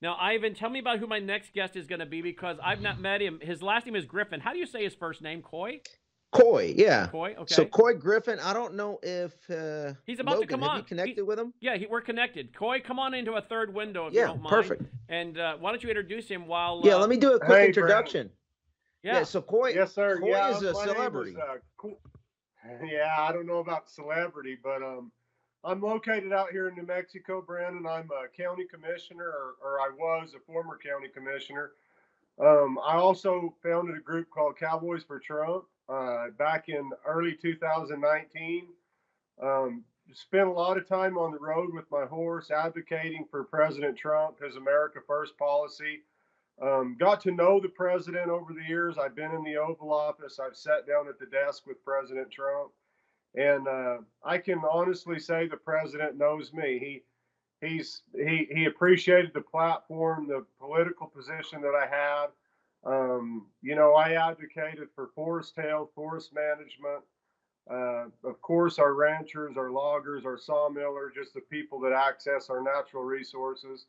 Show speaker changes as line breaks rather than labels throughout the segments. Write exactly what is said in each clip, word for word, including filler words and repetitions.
Now, Ivan, tell me about who my next guest is going to be because I've not met him. His last name is Griffin. How do you say his first name? Coy?
Coy, yeah.
Coy.
So
Okay.
Coy Griffin, I don't know if uh,
He's about to
Logan,
come
have you
on. He's
connected with him?
yeah. He, we're connected. Coy, come on into a third window if you
Yeah,
don't mind.
perfect.
And uh, why don't you introduce him while?
Yeah,
Uh,
let me do a quick
Hey, Brandon.
introduction. Yeah,
yeah.
so Coy
Yes, sir.
Coy
Yeah,
is a
my name is
celebrity.
uh, cool. Yeah, I don't know about celebrity, but um, I'm located out here in New Mexico, Brandon. I'm a county commissioner, or, or I was a former county commissioner. Um, I also founded a group called Cowboys for Trump uh, back in early two thousand nineteen. Um, Spent a lot of time on the road with my horse advocating for President Trump, his America First policy. Um, got to know the president over the years. I've been in the Oval Office. I've sat down at the desk with President Trump, and uh, I can honestly say the president knows me. He he's he he appreciated the platform, the political position that I had. Um, you know, I advocated for forest health, forest management. Uh, of course, our ranchers, our loggers, our sawmillers, just the people that access our natural resources.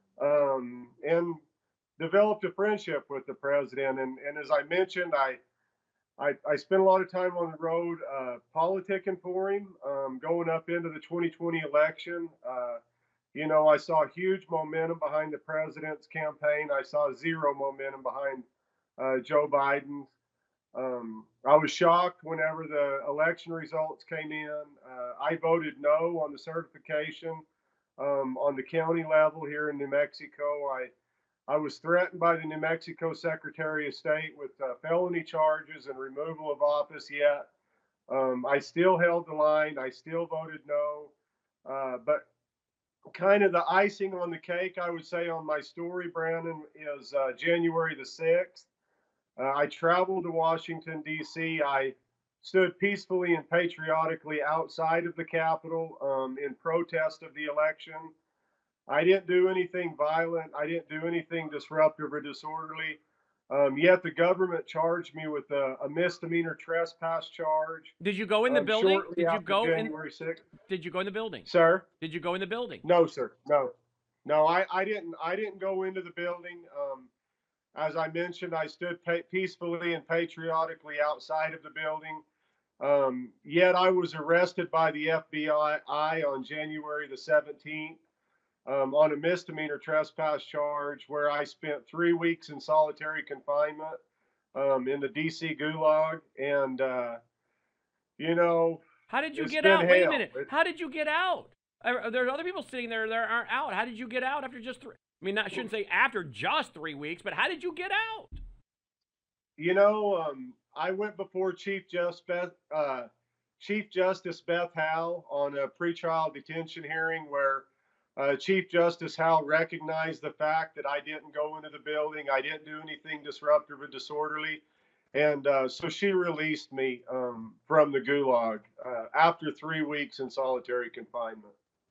Um, and developed a friendship with the president. And, and as I mentioned, I, I, I spent a lot of time on the road uh, politicking for him, um, going up into the twenty twenty election. Uh, you know, I saw huge momentum behind the president's campaign. I saw zero momentum behind uh, Joe Biden's. Um, I was shocked whenever the election results came in. Uh, I voted no on the certification um, on the county level here in New Mexico. I I was threatened by the New Mexico Secretary of State with uh, felony charges and removal of office. Yet um, I still held the line. I still voted no. Uh, but kind of the icing on the cake, I would say, on my story, Brandon, is uh, January the sixth. Uh, I traveled to Washington, D C. I stood peacefully and patriotically outside of the Capitol um, in protest of the election. I didn't do anything violent. I didn't do anything disruptive or disorderly. Um, yet the government charged me with a, a misdemeanor trespass charge
Did you go in the
um,
building?
shortly
Did you
after
go in?
January sixth.
Did you go in the building?
Sir?
Did you go in the building?
No, sir. No, no. I, I didn't. I didn't go into the building. Um, as I mentioned, I stood pa- peacefully and patriotically outside of the building. Um, yet I was arrested by the F B I on January the seventeenth um, on a misdemeanor trespass charge where I spent three weeks in solitary confinement um, in the D C gulag. And, uh, you know,
How did you
it's
get
been
out? Wait a
hell.
minute.
It,
How did you get out? Uh, There's other people sitting there that aren't out. How did you get out after just three? I mean, I shouldn't say after just three weeks, but how did you get out?
you know, um, I went before Chief Justice Beth, uh, Chief Justice Beth Howe on a pretrial detention hearing where uh, Chief Justice Howe recognized the fact that I didn't go into the building, I didn't do anything disruptive or disorderly, and uh, so she released me um, from the gulag uh, after three weeks in solitary confinement.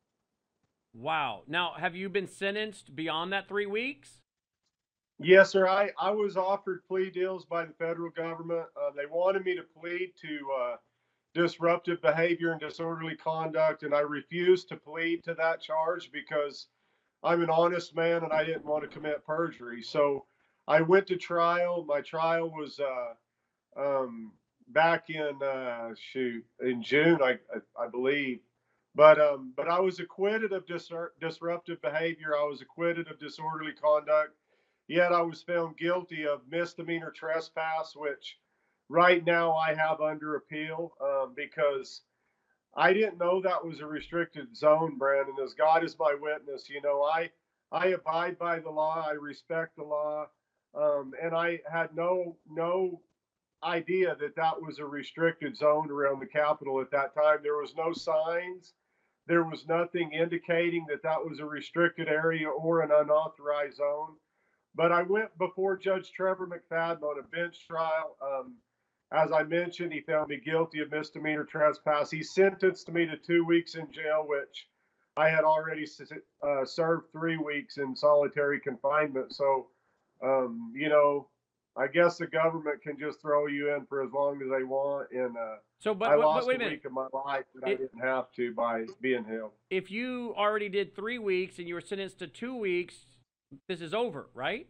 Wow. Now, have you been sentenced beyond that three weeks?
Yes, sir. I, I was offered plea deals by the federal government. Uh, they wanted me to plead to uh, disruptive behavior and disorderly conduct, and I refused to plead to that charge because I'm an honest man and I didn't want to commit perjury. So I went to trial. My trial was uh, um, back in uh, shoot in June, I I, I believe. But um, but I was acquitted of dis- disruptive behavior. I was acquitted of disorderly conduct. Yet I was found guilty of misdemeanor trespass, which right now I have under appeal um, because I didn't know that was a restricted zone, Brandon. As God is my witness, you know, I I abide by the law. I respect the law, um, and I had no no idea that that was a restricted zone around the Capitol at that time. There was no signs. There was nothing indicating that that was a restricted area or an unauthorized zone. But I went before Judge Trevor McFadden on a bench trial. Um, as I mentioned, he found me guilty of misdemeanor trespass. He sentenced me to two weeks in jail, which I had already uh, served three weeks in solitary confinement. So, um, you know, I guess the government can just throw you in for as long as they want. And uh,
So, but,
I
but, but
lost
wait
a
a minute.
week of my life that I
It,
didn't have to by being held.
if you already did three weeks and you were sentenced to two weeks, this is over, right?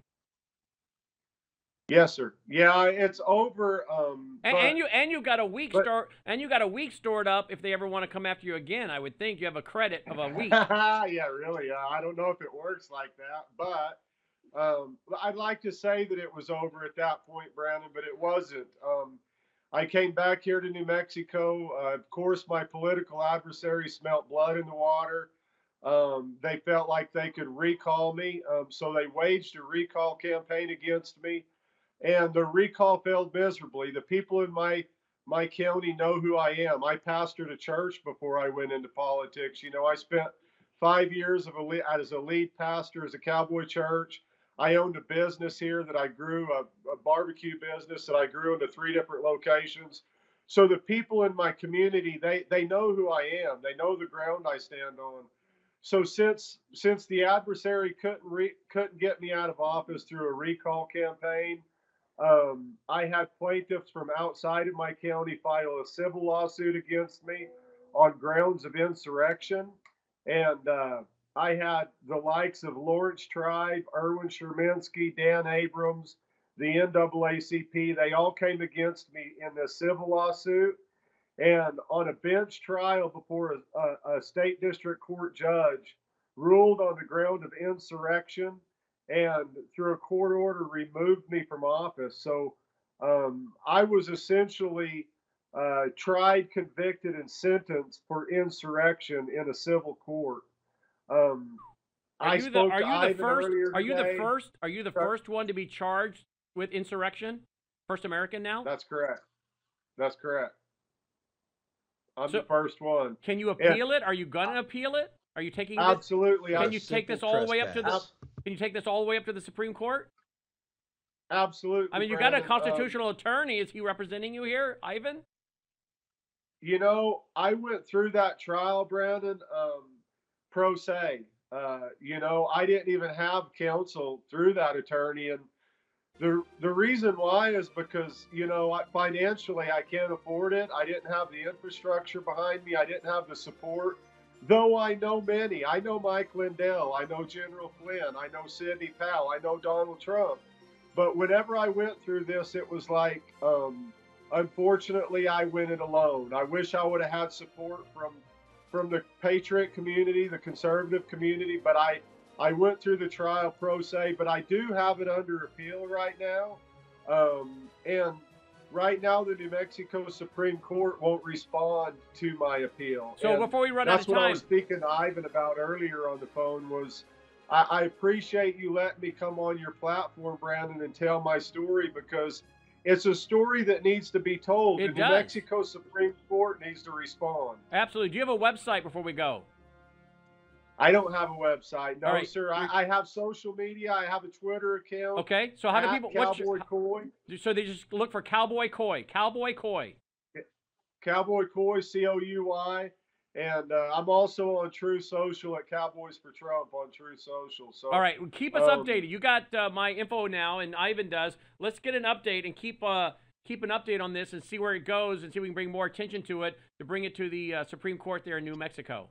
Yes, sir. Yeah, it's over. Um,
And,
but,
and you and you got a week
but,
store and you got a week stored up if they ever want to come after you again. I would think you have a credit of a week.
yeah, really. Uh, I don't know if it works like that, but um, I'd like to say that it was over at that point, Brandon, but it wasn't. Um, I came back here to New Mexico. Uh, of course, my political adversaries smelt blood in the water. Um, they felt like they could recall me, um, so they waged a recall campaign against me, and the recall failed miserably. The people in my my county know who I am. I pastored a church before I went into politics. You know, I spent five years of a, as a lead pastor as a cowboy church. I owned a business here that I grew, a, a barbecue business that I grew into three different locations. So the people in my community, they they know who I am. They know the ground I stand on. So since since the adversary couldn't re, couldn't get me out of office through a recall campaign, um, I had plaintiffs from outside of my county file a civil lawsuit against me on grounds of insurrection. And uh, I had the likes of Lawrence Tribe, Erwin Sherminsky, Dan Abrams, the N double A C P. They all came against me in this civil lawsuit. And on a bench trial before a, a, a state district court judge, ruled on the ground of insurrection, and through a court order removed me from office. So um, I was essentially uh, tried, convicted, and sentenced for insurrection in a civil court. Um,
Are
I
you the
spoke
are
to
you the
Ivan
first
earlier
are you the
today.
first are you the first one to be charged with insurrection? First American now?
That's correct. That's correct. I'm
So-
the first one.
Can you
Yeah.
appeal it? Are you gonna appeal it? Are you taking this?
Absolutely.
Can
I-
you take this
Simple
all the way up to the
trespass.
Can you take this all the way up to the Supreme Court?
Absolutely.
I mean, you got a
Brandon. Um,
constitutional attorney. Is he representing you here, Ivan?
You know, I went through that trial, Brandon, um, pro se. Uh, you know, I didn't even have counsel through that attorney, and the the reason why is because you know, I, financially, I can't afford it. I didn't have the infrastructure behind me. I didn't have the support. Though I know many, I know Mike Lindell, I know General Flynn, I know Sidney Powell, I know Donald Trump. But whenever I went through this, it was like, um, unfortunately, I went it alone. I wish I would have had support from from the patriot community, the conservative community, but I I went through the trial pro se. But I do have it under appeal right now, um, and right now the New Mexico Supreme Court won't respond to my appeal.
So
And
before we run out
that's
of
what I
time,
was speaking to Ivan about earlier on the phone. Was I, I appreciate you letting me come on your platform, Brandon, and tell my story, because it's a story that needs to be told.
It
the
does.
New Mexico Supreme Court needs to respond.
absolutely. Do you have a website before we go?
I don't have a website. No,
All right.
sir. I, I have social media. I have a Twitter account.
Okay. So how do
at
people? What's
Cowboy
your,
Coy.
so they just look for Cowboy Coy. Cowboy Coy.
Cowboy Coy, C O U Y. And uh, I'm also on True Social at Cowboys for Trump on True Social. So
All right, keep us
um,
updated. You got uh, my info now, and Ivan does. Let's get an update and keep uh, keep an update on this and see where it goes and see if we can bring more attention to it to bring it to the uh, Supreme Court there in New Mexico.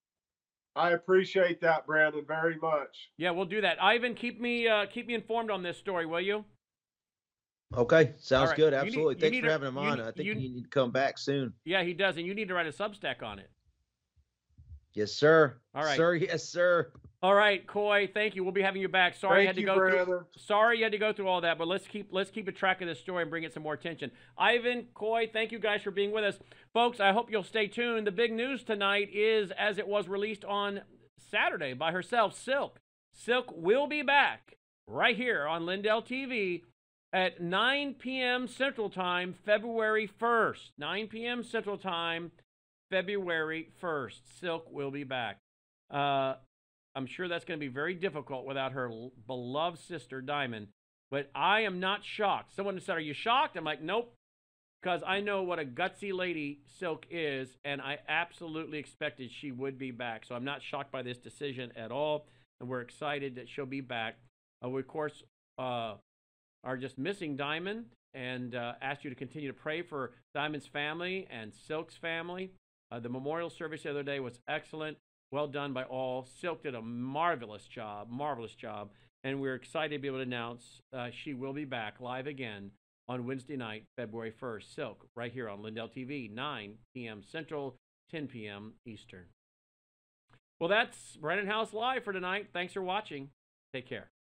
I appreciate that, Brandon, very much.
Yeah, we'll do that. Ivan, keep me uh, keep me informed on this story, will you?
Okay, sounds
right.
good.
You need-
Absolutely.
you
Thanks
need
for
to-
having him
you
on.
need-
I think
you-
you need to come back soon.
Yeah, he does, and you need to write a Substack on it.
Yes, sir.
All right.
Sir, yes, sir.
All right, Coy, thank you. We'll be having you back. Sorry you had
Thank
to
you,
go
Brandon.
through. Sorry you had to go through all that, but let's keep let's keep a track of this story and bring it some more attention. Ivan, Coy, thank you guys for being with us, folks. I hope you'll stay tuned. The big news tonight is, as it was released on Saturday by herself, Silk. Silk will be back right here on Lindell T V at nine p m Central Time, February first. nine p m Central Time, February first. Silk will be back. Uh, I'm sure that's going to be very difficult without her l- beloved sister, Diamond. But I am not shocked. Someone said, are you shocked? I'm like, nope. Because I know what a gutsy lady Silk is, and I absolutely expected she would be back. So I'm not shocked by this decision at all, and we're excited that she'll be back. Uh, we, of course, uh, are just missing Diamond, and uh, ask you to continue to pray for Diamond's family and Silk's family. Uh, the memorial service the other day was excellent. Well done by all. Silk did a marvelous job, marvelous job. and we're excited to be able to announce uh, she will be back live again on Wednesday night, February first. Silk, right here on Lindell T V, nine p.m. Central, ten p.m. Eastern. Well, that's Brandon House Live for tonight. Thanks for watching. Take care.